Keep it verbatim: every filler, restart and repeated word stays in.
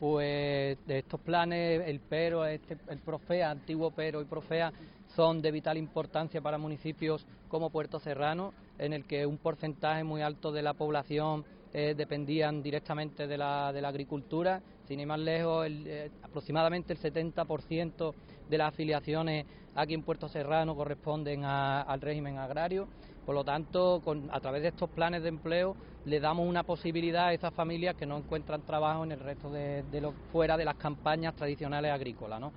pues de estos planes, el PERO, este, el PROFEA, antiguo PERO y PROFEA, son de vital importancia para municipios como Puerto Serrano, en el que un porcentaje muy alto de la población eh, dependían directamente de la, de la agricultura. Sin ir más lejos, el, eh, aproximadamente el setenta por ciento de las afiliaciones aquí en Puerto Serrano corresponden a, al régimen agrario. Por lo tanto, con, a través de estos planes de empleo le damos una posibilidad a esas familias que no encuentran trabajo en el resto de, de lo, fuera de las campañas tradicionales agrícolas, ¿no?